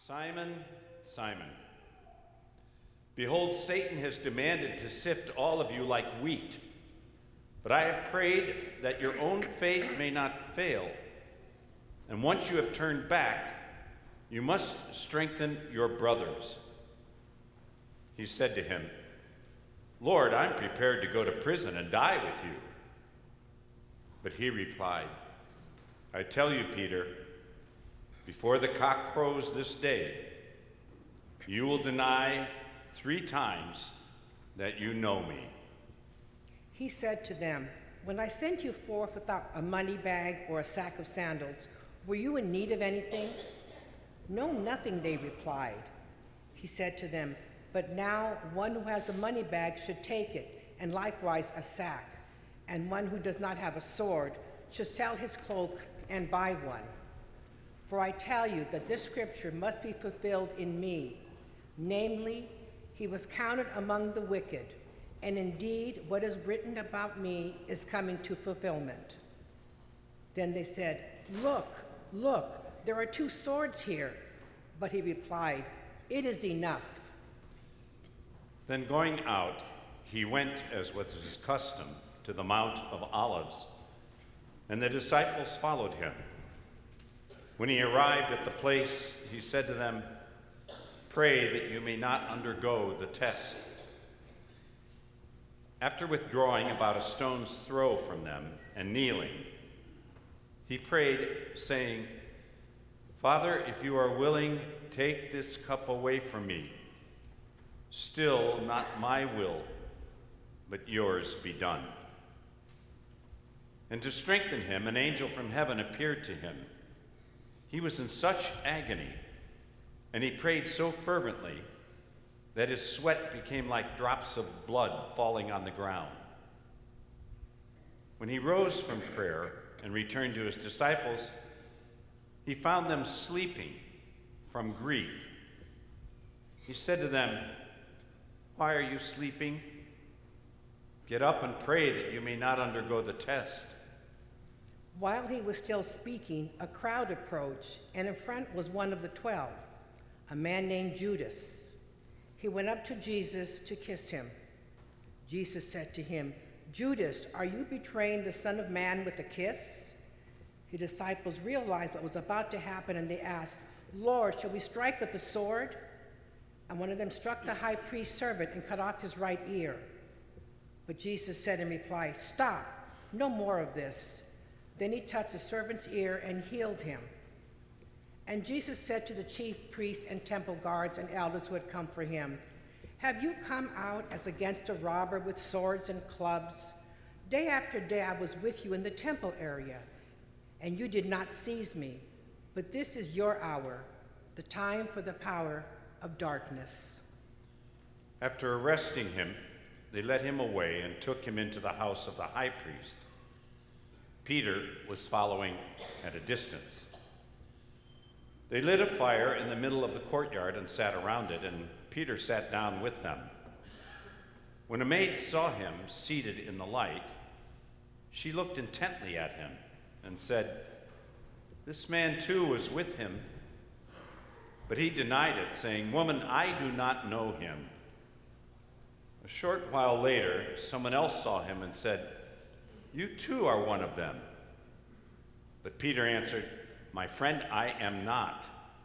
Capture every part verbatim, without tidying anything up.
Simon, Simon, behold, Satan has demanded to sift all of you like wheat, but I have prayed that your own faith may not fail. And once you have turned back, you must strengthen your brothers. He said to him, Lord, I'm prepared to go to prison and die with you. But he replied, I tell you, Peter, before the cock crows this day, you will deny three times that you know me. He said to them, when I sent you forth without a money bag or a sack of sandals, were you in need of anything? No, nothing, they replied. He said to them, but now one who has a money bag should take it, and likewise a sack, and one who does not have a sword should sell his cloak and buy one. For I tell you that this scripture must be fulfilled in me. Namely, he was counted among the wicked, and indeed what is written about me is coming to fulfillment. Then they said, Look, look, there are two swords here. But he replied, it is enough. Then going out, he went, as was his custom, to the Mount of Olives, and the disciples followed him. When he arrived at the place, he said to them, pray that you may not undergo the test. After withdrawing about a stone's throw from them and kneeling, he prayed, saying, Father, if you are willing, take this cup away from me. Still, not my will, but yours be done. And to strengthen him, an angel from heaven appeared to him. He was in such agony, and he prayed so fervently that his sweat became like drops of blood falling on the ground. When he rose from prayer and returned to his disciples, he found them sleeping from grief. He said to them, why are you sleeping? Get up and pray that you may not undergo the test. While he was still speaking, a crowd approached, and in front was one of the twelve, a man named Judas. He went up to Jesus to kiss him. Jesus said to him, Judas, are you betraying the Son of Man with a kiss? His disciples realized what was about to happen, and they asked, Lord, shall we strike with the sword? And one of them struck the high priest's servant and cut off his right ear. But Jesus said in reply, stop, no more of this. Then he touched the servant's ear and healed him. And Jesus said to the chief priests and temple guards and elders who had come for him, have you come out as against a robber with swords and clubs? Day after day I was with you in the temple area, and you did not seize me. But this is your hour, the time for the power of darkness. After arresting him, they led him away and took him into the house of the high priest. Peter was following at a distance. They lit a fire in the middle of the courtyard and sat around it, and Peter sat down with them. When a maid saw him seated in the light, she looked intently at him and said, this man too was with him. But he denied it, saying, woman, I do not know him. A short while later, someone else saw him and said, you too are one of them. But Peter answered, my friend, I am not.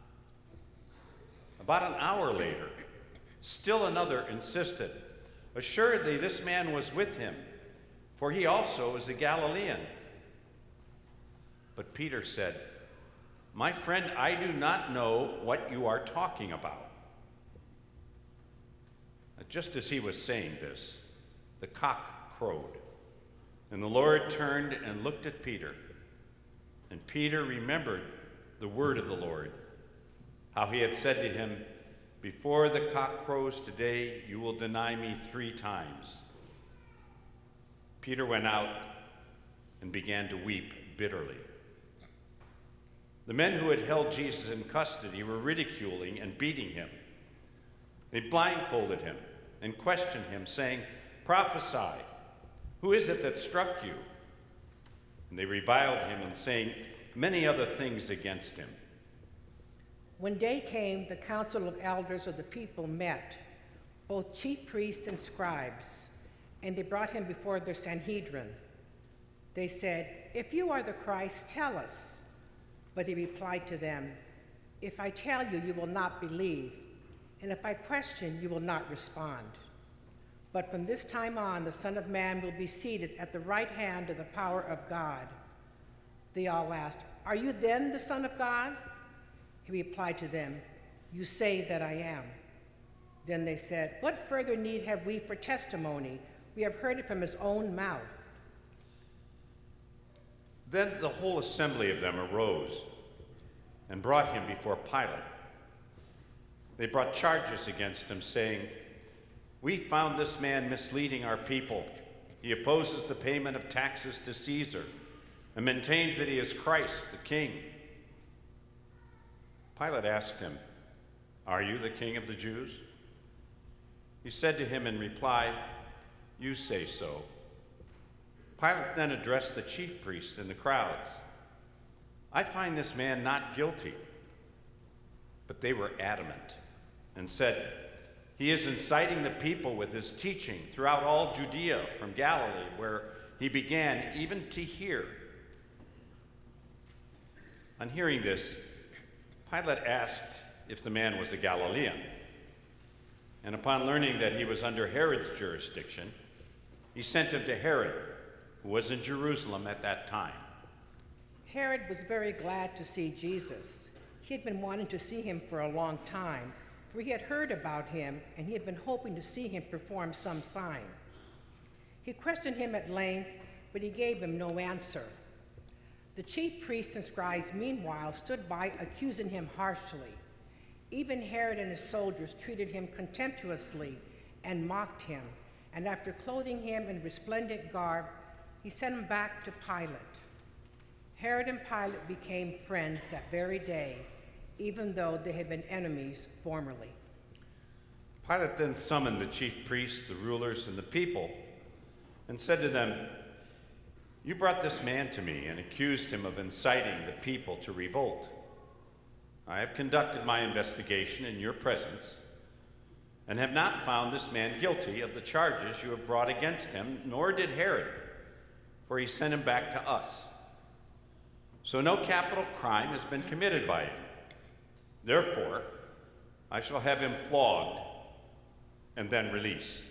About an hour later, still another insisted, assuredly this man was with him, for he also is a Galilean. But Peter said, my friend, I do not know what you are talking about. Just as he was saying this, the cock crowed, and the Lord turned and looked at Peter. And Peter remembered the word of the Lord, how he had said to him, before the cock crows today, you will deny me three times. Peter went out and began to weep bitterly. The men who had held Jesus in custody were ridiculing and beating him. They blindfolded him and questioned him, saying, prophesy, who is it that struck you? And they reviled him and saying many other things against him. When day came, the council of elders of the people met, both chief priests and scribes, and they brought him before their Sanhedrin. They said, "If you are the Christ, tell us." But he replied to them, "If I tell you, you will not believe, and if I question, you will not respond. But from this time on, the Son of Man will be seated at the right hand of the power of God." They all asked, "Are you then the Son of God?" He replied to them, "You say that I am." Then they said, "What further need have we for testimony? We have heard it from his own mouth." Then the whole assembly of them arose and brought him before Pilate. They brought charges against him, saying, "We found this man misleading our people. He opposes the payment of taxes to Caesar and maintains that he is Christ, the king." Pilate asked him, "Are you the king of the Jews?" He said to him in reply, "You say so." Pilate then addressed the chief priests and the crowds. "I find this man not guilty." But they were adamant and said, "He is inciting the people with his teaching throughout all Judea, from Galilee, where he began even to hear." On hearing this, Pilate asked if the man was a Galilean. And upon learning that he was under Herod's jurisdiction, he sent him to Herod, who was in Jerusalem at that time. Herod was very glad to see Jesus. He had been wanting to see him for a long time, for he had heard about him, and he had been hoping to see him perform some sign. He questioned him at length, but he gave him no answer. The chief priests and scribes, meanwhile, stood by accusing him harshly. Even Herod and his soldiers treated him contemptuously and mocked him, and after clothing him in resplendent garb, he sent him back to Pilate. Herod and Pilate became friends that very day, even though they had been enemies formerly. Pilate then summoned the chief priests, the rulers, and the people, and said to them, "You brought this man to me and accused him of inciting the people to revolt. I have conducted my investigation in your presence and have not found this man guilty of the charges you have brought against him, nor did Herod, for he sent him back to us. So no capital crime has been committed by him. Therefore, I shall have him flogged and then released."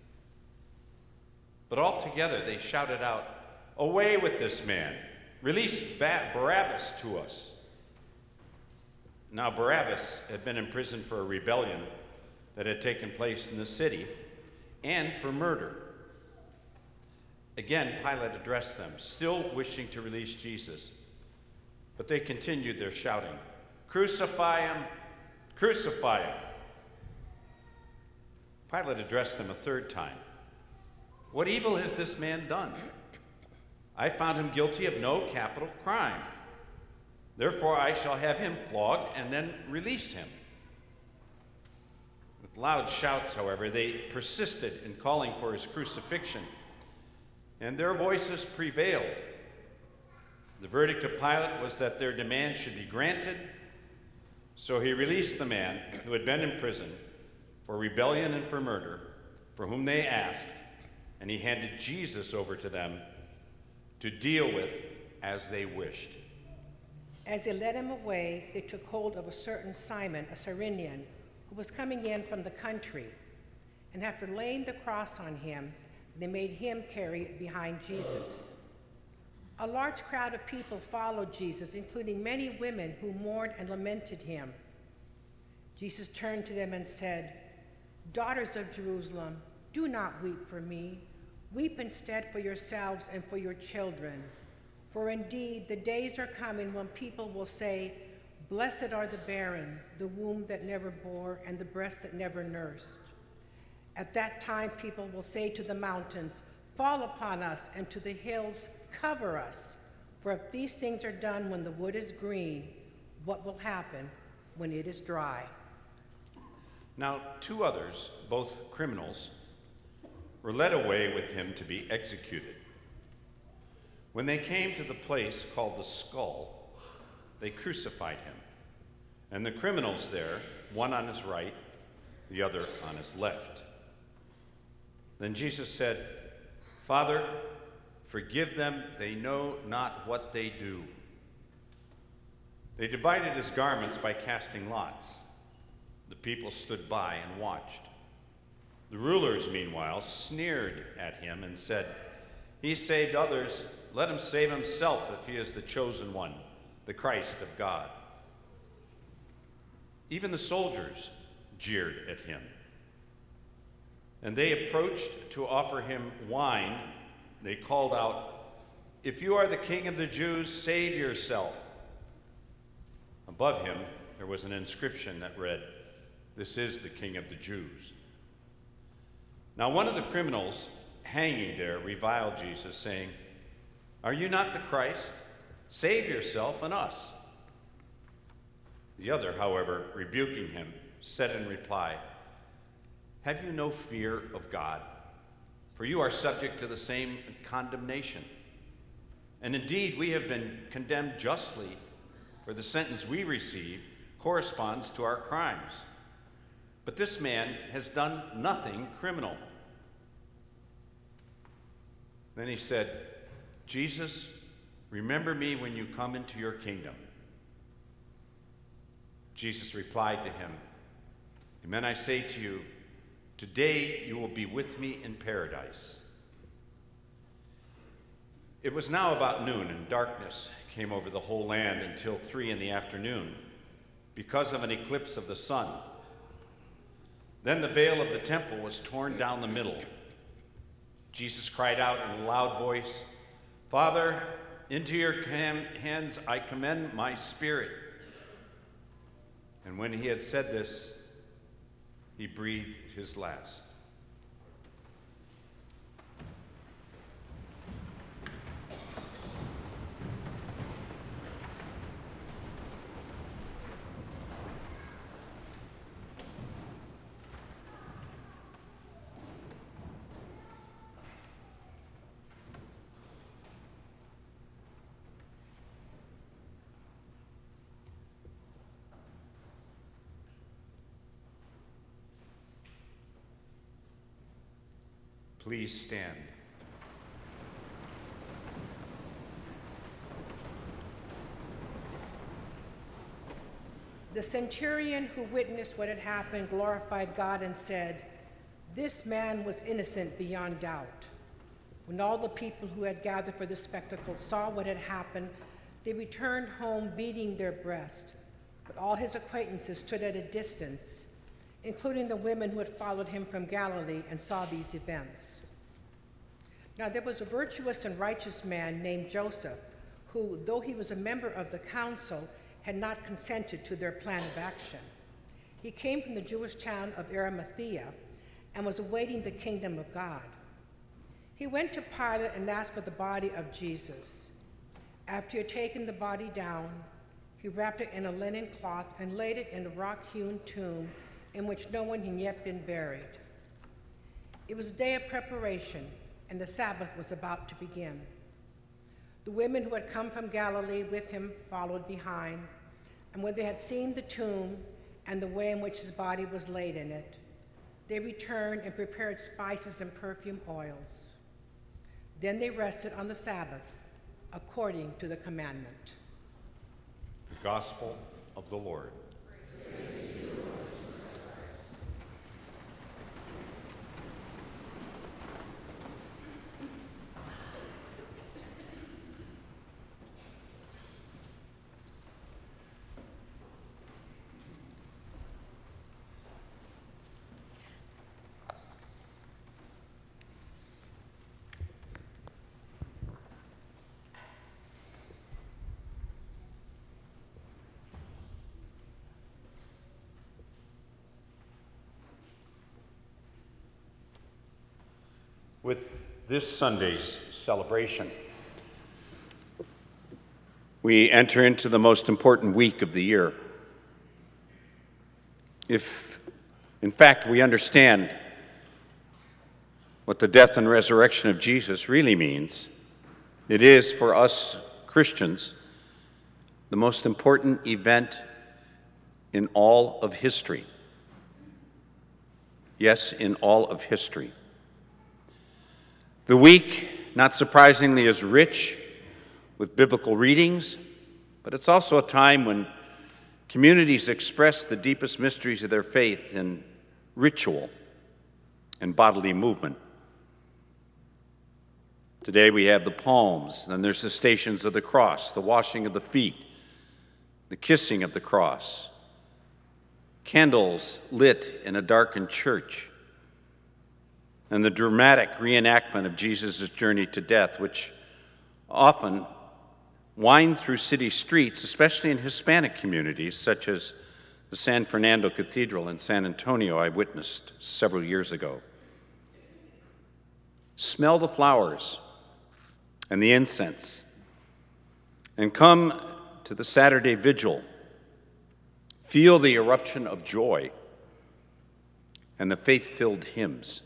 But all together they shouted out, "Away with this man! Release Barabbas to us!" Now Barabbas had been in prison for a rebellion that had taken place in the city and for murder. Again, Pilate addressed them, still wishing to release Jesus. But they continued their shouting, "Crucify him! Crucify him!" Pilate addressed them a third time. "What evil has this man done? I found him guilty of no capital crime. Therefore, I shall have him flogged and then release him." With loud shouts, however, they persisted in calling for his crucifixion, and their voices prevailed. The verdict of Pilate was that their demand should be granted, so he released the man who had been in prison for rebellion and for murder, for whom they asked, and he handed Jesus over to them to deal with as they wished. As they led him away, they took hold of a certain Simon, a Cyrenian, who was coming in from the country, and after laying the cross on him, they made him carry it behind Jesus. A large crowd of people followed Jesus, including many women who mourned and lamented him. Jesus turned to them and said, "Daughters of Jerusalem, do not weep for me. Weep instead for yourselves and for your children. For indeed, the days are coming when people will say, 'Blessed are the barren, the womb that never bore, and the breasts that never nursed.' At that time, people will say to the mountains, 'Fall upon us,' and to the hills, 'Cover us.' For if these things are done when the wood is green, what will happen when it is dry?" Now two others, both criminals, were led away with him to be executed. When they came to the place called the Skull, they crucified him, and the criminals there, one on his right, the other on his left. Then Jesus said, "Father, forgive them, they know not what they do." They divided his garments by casting lots. The people stood by and watched. The rulers, meanwhile, sneered at him and said, "He saved others, let him save himself if he is the chosen one, the Christ of God." Even the soldiers jeered at him. And they approached to offer him wine. They called out, "If you are the King of the Jews, save yourself." Above him there was an inscription that read, "This is the King of the Jews." Now one of the criminals hanging there reviled Jesus, saying, "Are you not the Christ? Save yourself and us." The other, however, rebuking him, said in reply, "Have you no fear of God? For you are subject to the same condemnation. And indeed, we have been condemned justly, for the sentence we receive corresponds to our crimes. But this man has done nothing criminal." Then he said, "Jesus, remember me when you come into your kingdom." Jesus replied to him, "Amen, I say to you, today you will be with me in paradise." It was now about noon, and darkness came over the whole land until three in the afternoon, because of an eclipse of the sun. Then the veil of the temple was torn down the middle. Jesus cried out in a loud voice, "Father, into your hands I commend my spirit." And when he had said this, he breathed his last. Please stand. The centurion who witnessed what had happened glorified God and said, "This man was innocent beyond doubt." When all the people who had gathered for the spectacle saw what had happened, they returned home beating their breast. But all his acquaintances stood at a distance, including the women who had followed him from Galilee and saw these events. Now there was a virtuous and righteous man named Joseph, who, though he was a member of the council, had not consented to their plan of action. He came from the Jewish town of Arimathea and was awaiting the kingdom of God. He went to Pilate and asked for the body of Jesus. After he had taken the body down, he wrapped it in a linen cloth and laid it in a rock-hewn tomb in which no one had yet been buried. It was a day of preparation, and the Sabbath was about to begin. The women who had come from Galilee with him followed behind, and when they had seen the tomb and the way in which his body was laid in it, they returned and prepared spices and perfume oils. Then they rested on the Sabbath, according to the commandment. The Gospel of the Lord. With this Sunday's celebration, we enter into the most important week of the year. If, in fact, we understand what the death and resurrection of Jesus really means, it is, for us Christians, the most important event in all of history. Yes, in all of history. The week, not surprisingly, is rich with biblical readings, but it's also a time when communities express the deepest mysteries of their faith in ritual and bodily movement. Today we have the palms, and there's the Stations of the Cross, the washing of the feet, the kissing of the cross, candles lit in a darkened church, and the dramatic reenactment of Jesus' journey to death, which often wind through city streets, especially in Hispanic communities, such as the San Fernando Cathedral in San Antonio I witnessed several years ago. Smell the flowers and the incense, and come to the Saturday Vigil. Feel the eruption of joy and the faith-filled hymns.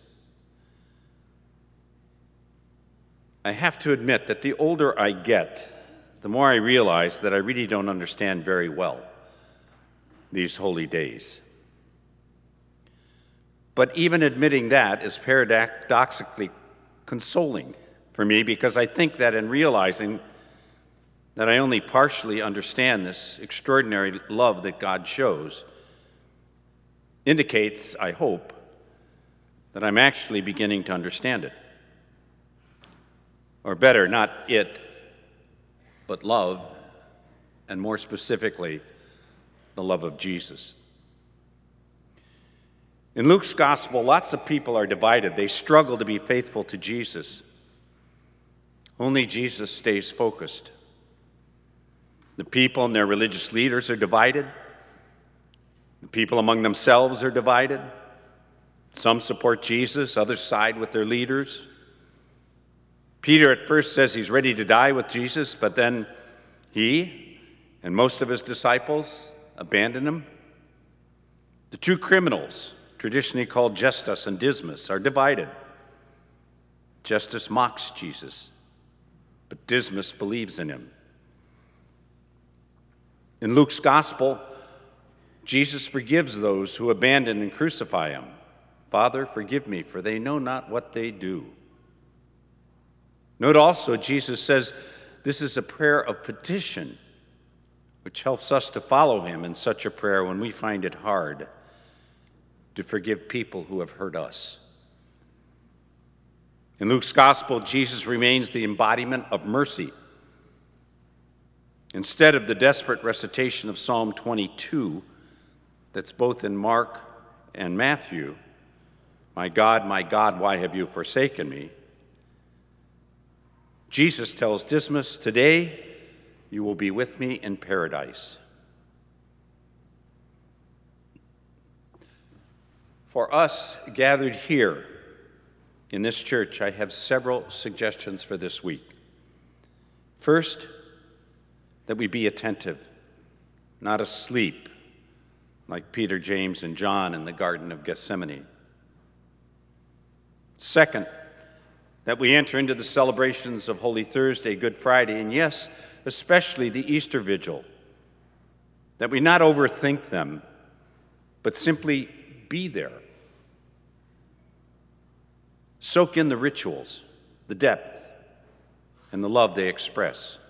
I have to admit that the older I get, the more I realize that I really don't understand very well these holy days. But even admitting that is paradoxically consoling for me, because I think that in realizing that I only partially understand this extraordinary love that God shows indicates, I hope, that I'm actually beginning to understand it. Or better, not it, but love, and more specifically, the love of Jesus. In Luke's gospel, lots of people are divided. They struggle to be faithful to Jesus. Only Jesus stays focused. The people and their religious leaders are divided. The people among themselves are divided. Some support Jesus, others side with their leaders. Peter at first says he's ready to die with Jesus, but then he and most of his disciples abandon him. The two criminals, traditionally called Justus and Dismas, are divided. Justus mocks Jesus, but Dismas believes in him. In Luke's gospel, Jesus forgives those who abandon and crucify him. Father, forgive me, for they know not what they do. Note also, Jesus says this is a prayer of petition, which helps us to follow him in such a prayer when we find it hard to forgive people who have hurt us. In Luke's gospel, Jesus remains the embodiment of mercy. Instead of the desperate recitation of Psalm twenty-two, that's both in Mark and Matthew, "My God, my God, why have you forsaken me?" Jesus tells Dismas, "Today you will be with me in paradise." For us gathered here in this church, I have several suggestions for this week. First, that we be attentive, not asleep, like Peter, James, and John in the Garden of Gethsemane. Second, that we enter into the celebrations of Holy Thursday, Good Friday, and yes, especially the Easter Vigil, that we not overthink them, but simply be there. Soak in the rituals, the depth, and the love they express.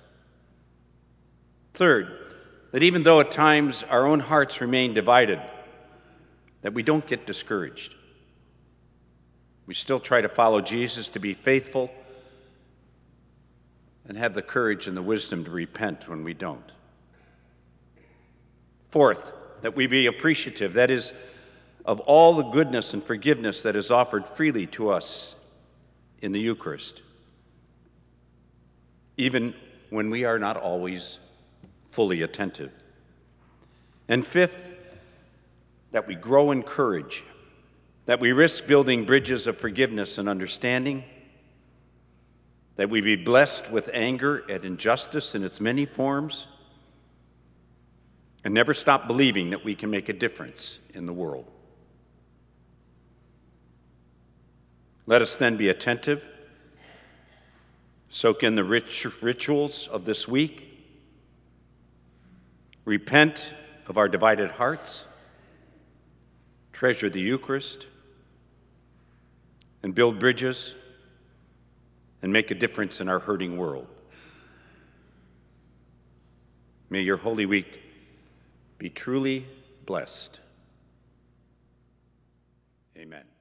Third, that even though at times our own hearts remain divided, that we don't get discouraged. We still try to follow Jesus, to be faithful, and have the courage and the wisdom to repent when we don't. Fourth, that we be appreciative, that is, of all the goodness and forgiveness that is offered freely to us in the Eucharist, even when we are not always fully attentive. And fifth, that we grow in courage, that we risk building bridges of forgiveness and understanding, that we be blessed with anger at injustice in its many forms, and never stop believing that we can make a difference in the world. Let us then be attentive, soak in the rich rituals of this week, repent of our divided hearts, treasure the Eucharist, and build bridges and make a difference in our hurting world. May your Holy Week be truly blessed. Amen.